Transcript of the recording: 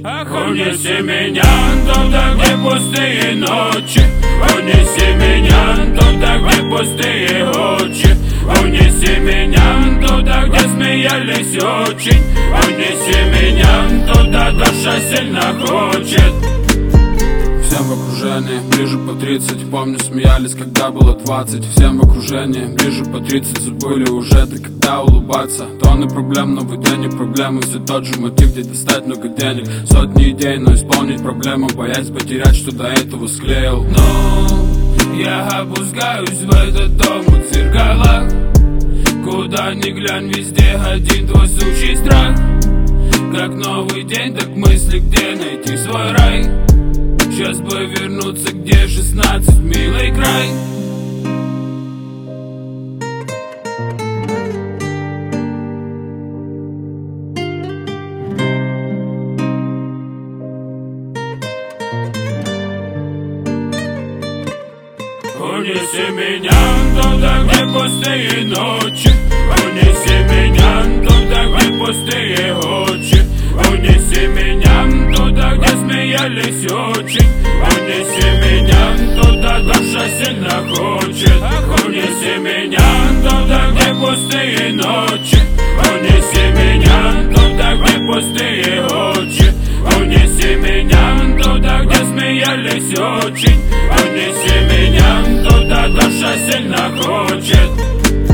Унеси меня туда, где пустые ночи. Унеси меня туда, где пустые очи. Унеси меня туда, где смеялись очень. Унеси меня туда, душа сильно хочет. Всем в окружении, ближе по 30. Помню, смеялись, когда было 20. Всем в окружении, ближе по 30. Забыли уже, да когда улыбаться. Тонны проблем, новый день и проблемы. Все тот же мотив, где достать много денег. Сотни идей, но исполнить проблему. Боясь потерять, что до этого склеил. Но я опускаюсь в этот дом от зеркала. Куда ни глянь, везде один твой сучий страх. Как новый день, так мысли, где найти свой рай. Сейчас бы вернуться, где 16, милый край. Унеси меня туда, где пустые ночи. Унеси меня туда, где пустые очи. Унеси меня туда, где смеялись очень. Унеси меня туда, душа сильно хочет. Унеси меня туда, где пустые ночи. Унеси меня туда, где пустые очи. Унеси меня туда, где смеялись очень. Унеси меня туда, душа сильно хочет.